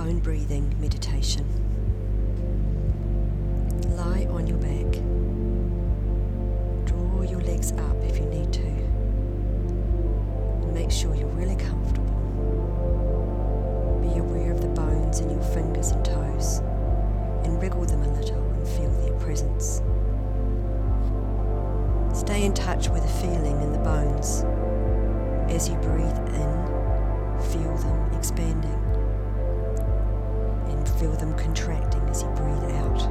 bone breathing meditation. Lie on your back. Draw your legs up if you need to. And make sure you're really comfortable. Be aware of the bones in your fingers and toes and wriggle them a little and feel their presence. Stay in touch with the feeling in the bones. As you breathe in, feel them expanding and feel them contracting as you breathe out.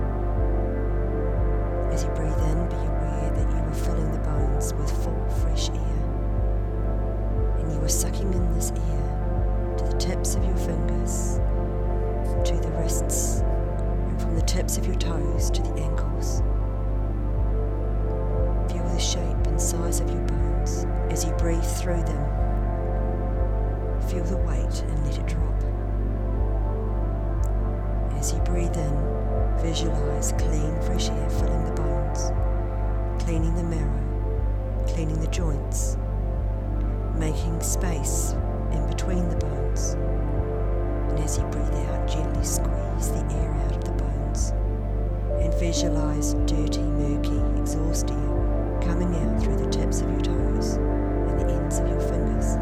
As you breathe in, be aware that you are filling the bones with full, fresh air, and you are sucking in this air to the tips of your fingers, to the wrists, and from the tips of your toes to the ankles. Feel the shape and size of your bones as you breathe through them. Feel the weight and let it drop. As you breathe in, visualize clean, fresh air filling the bones, cleaning the marrow, cleaning the joints, making space in between the bones. And as you breathe out, gently squeeze the air out of the bones and visualize dirty, murky, exhaust air coming out through the tips of your toes and the ends of your fingers.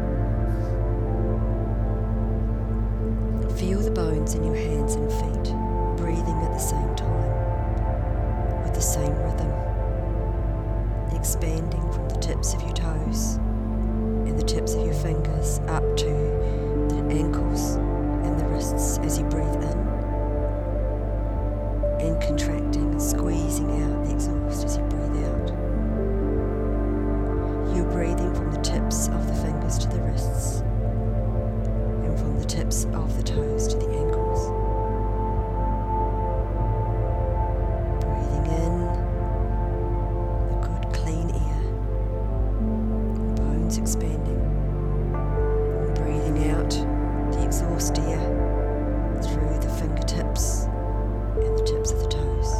Feel the bones in your hands and feet, breathing at the same time, with the same rhythm, expanding from the tips of your toes and the tips of your fingers up to the ankles and the wrists as you breathe in, and contracting and squeezing out the exhaust as you breathe out. You're breathing from the tips of the fingers to the wrists, and from the tips of the toes to the ankles. Breathing in the good clean air, bones expanding, and breathing out the exhaust air through the fingertips and the tips of the toes.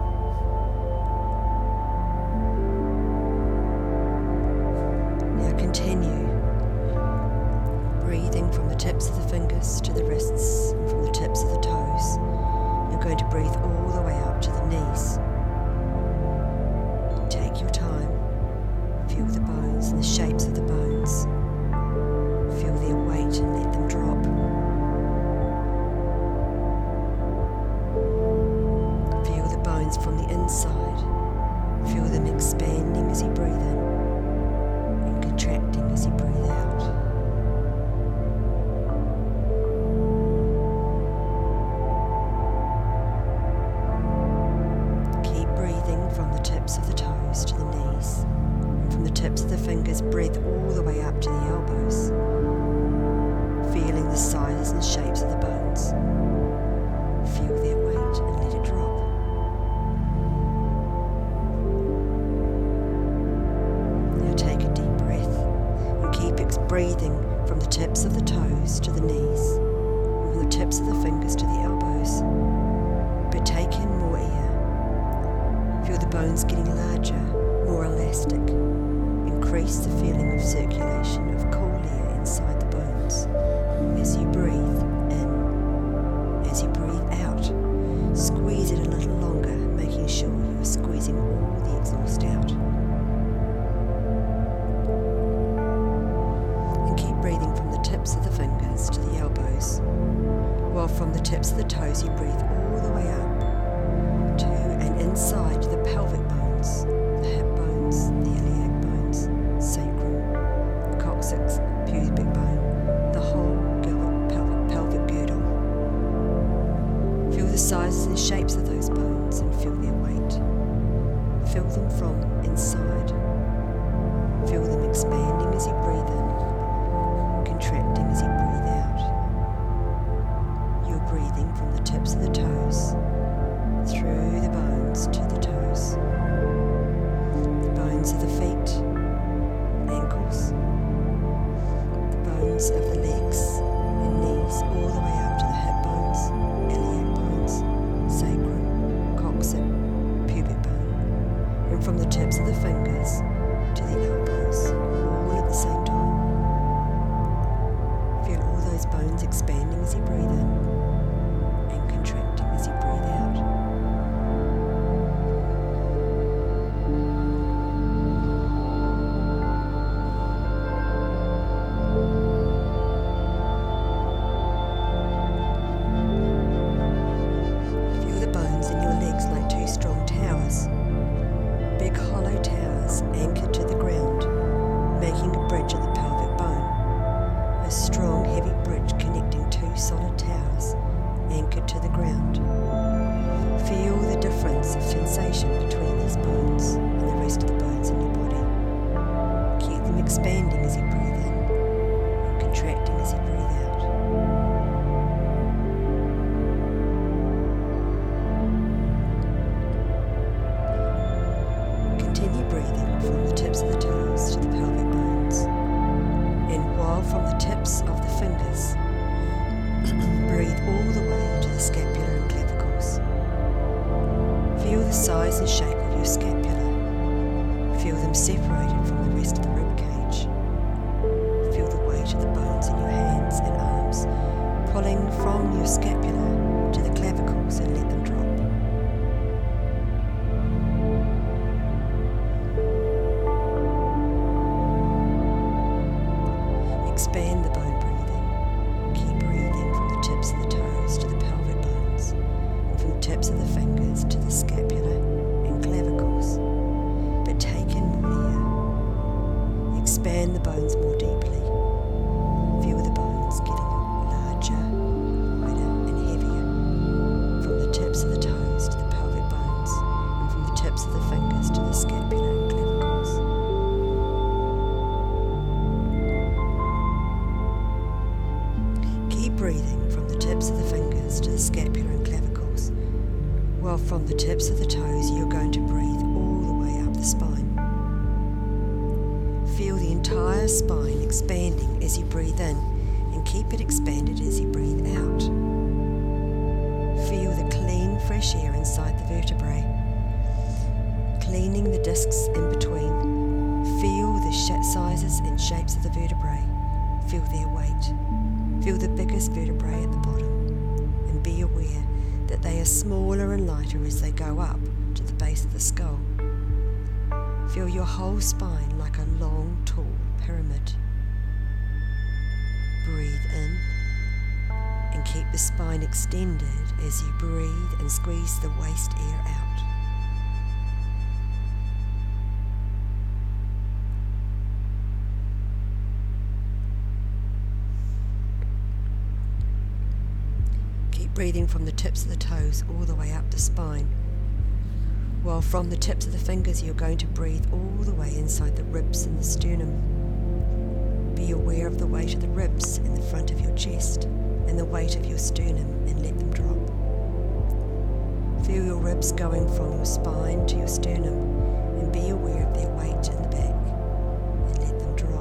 Now continue breathing from the tips of the fingers to the wrists and from the tips of the toes. You're going to breathe all the way up to the knees. Take your time. Feel the bones and the shapes of the bones. Feel their weight and let them drop. Feel the bones from the inside. Feel them expanding as you breathe in and contracting as you breathe out. From the tips of the toes to the knees, and from the tips of the fingers, breathe all the way up to the elbows, feeling the sizes and shapes of the bones. Feel their weight and let it drop. Now take a deep breath and keep breathing from the tips of the toes to the knees, and from the tips of the fingers to the elbows, but take in more air. Feel the bones getting larger, more elastic. Increase the feeling of circulation of cool air inside the bones. As you breathe in, as you breathe out, squeeze it a little longer, making sure you are squeezing all the exhaust out. And keep breathing from the tips of the fingers to the elbows, while from the tips of the toes you breathe all the way up to and inside the pelvic bones, the hip bones, the iliac bones, sacrum, coccyx, pubic bone, the whole pelvic girdle. Feel the sizes and shapes of those bones and feel their weight. Feel them from inside. Feel them expanding as you breathe in and contracting as you breathe out. You're breathing from the tips of the toes through the bones to the toes, the bones of the feet, ankles, the bones of the legs and knees, all the way up to the hip bones, iliac bones, sacrum, coccyx, pubic bone, and from the tips of the fingers to the elbows, all at the same time. Feel all those bones expanding as you breathe in the tips of the fingers. Breathe all the way to the scapula and clavicles. Feel the size and shape of your scapula. Feel them separated from the rest of the rib cage. Feel the weight of the bones in your hands and arms, pulling from your scapula to the clavicles and let them drop. Expand the bone breathing. Keep breathing from the tips of the toes to the pelvic bones, and from the tips of the fingers to the scapula and clavicles. But take in more air. Expand the bones more deeply. Feel the bones getting larger, wider and heavier. From the tips of the toes to the pelvic bones, and from the tips of the fingers to the scapula and clavicles. Breathing from the tips of the fingers to the scapula and clavicles, while from the tips of the toes you're going to breathe all the way up the spine. Feel the entire spine expanding as you breathe in, and keep it expanded as you breathe out. Feel the clean, fresh air inside the vertebrae, cleaning the discs in between. Feel the sizes and shapes of the vertebrae. Feel their weight. Feel the biggest vertebrae at the bottom, and be aware that they are smaller and lighter as they go up to the base of the skull. Feel your whole spine like a long, tall pyramid. Breathe in, and keep the spine extended as you breathe and squeeze the waste air out. Breathing from the tips of the toes all the way up the spine, while from the tips of the fingers you're going to breathe all the way inside the ribs and the sternum. Be aware of the weight of the ribs in the front of your chest and the weight of your sternum, and let them drop. Feel your ribs going from your spine to your sternum, and be aware of their weight in the back, and let them drop.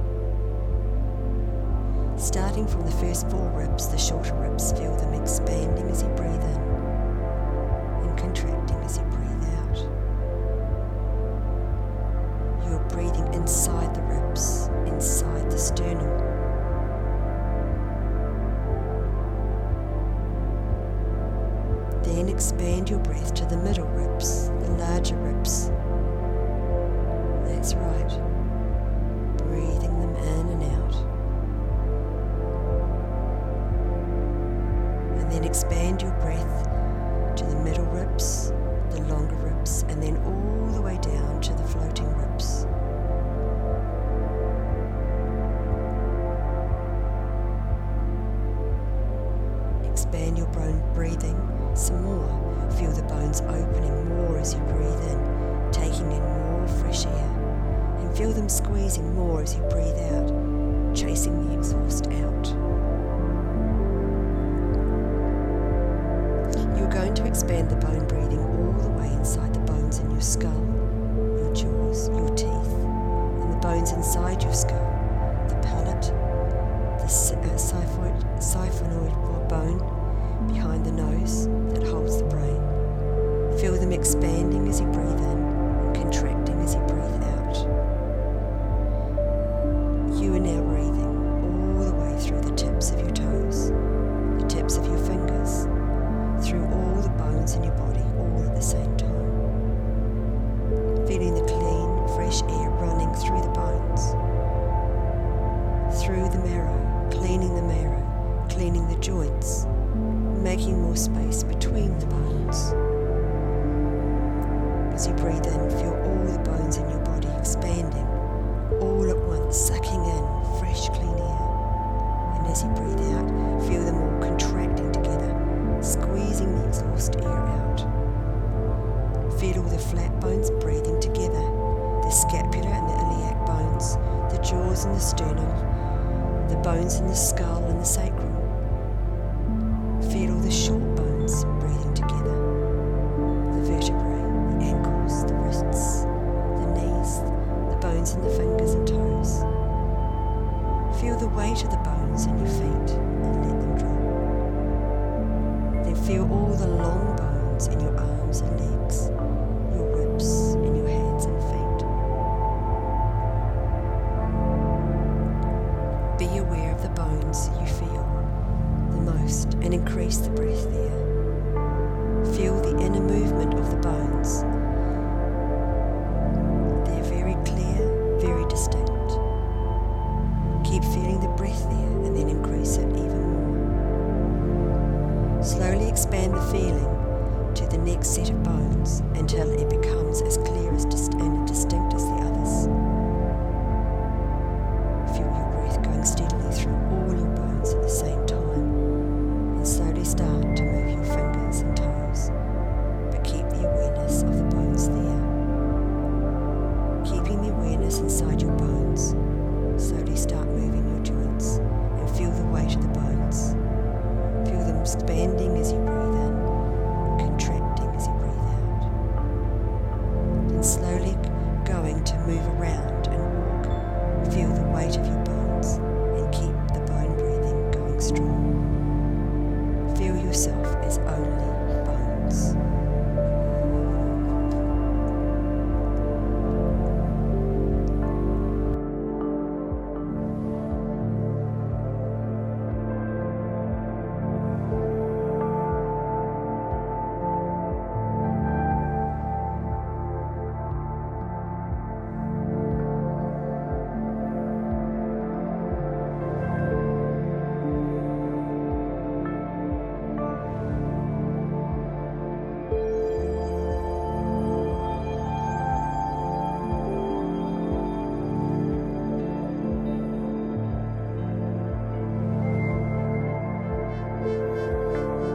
Starting from the first 4 ribs, the shorter ribs, feel them expanding as you breathe in and contracting as you breathe out. You're breathing inside the ribs, inside the sternum. Then expand your breath to the middle ribs, the larger ribs. That's right. Breathing them in and out. Then expand your breath to the middle ribs, the longer ribs, and then all the way down to the floating ribs. Expand your breathing some more. Feel the bones opening more as you breathe in, taking in more fresh air, and feel them squeezing more as you breathe out, chasing the exhaust out. You're going to expand the bone breathing all the way inside the bones in your skull, your jaws, your teeth, and the bones inside your skull, the palate, the siphonoid bone behind the nose that holds the brain. Feel them expanding as you breathe in and contracting as you breathe out. You are now breathing all the way through the tips of your toes, the tips of your fingers, through all the bones in your body, all at the same time. Feeling the clean, fresh air running through the bones, through the marrow, cleaning the joints, making more space between the bones. As you breathe in, feel all the bones in your body expanding, all at once, sucking in fresh, clean air. And as you breathe out, feel them all contracting together, squeezing the exhaust air out. Feel all the flat bones breathing together, the scapula and the iliac bones, the jaws and the sternum, the bones in the skull and the sacrum. Feel all the short bones breathing together, the vertebrae, the ankles, the wrists, the knees, the bones in the fingers and toes. Feel the weight of the bones in your feet and let them drop. Then feel all the long bones in your arms and legs, your ribs in your hands and feet. Be aware of the bones you feel the most and increase the breath there. Feel the inner movement of the bones. They're very clear, very distinct. Keep feeling the breath there and then increase it even more. Slowly expand the feeling to the next set of bones until it becomes as clear and distinct as the others. Feel your breath going steadily through all your bones at the same time, and slowly start to move your fingers and toes, but keep the awareness of the bones there. Keeping the awareness inside your bones, slowly start moving your joints and feel the weight of the bones. Feel them expanding as you breathe in, contracting as you breathe out. And slowly going to move around and walk. Feel the weight of your bones and keep the bone breathing going strong.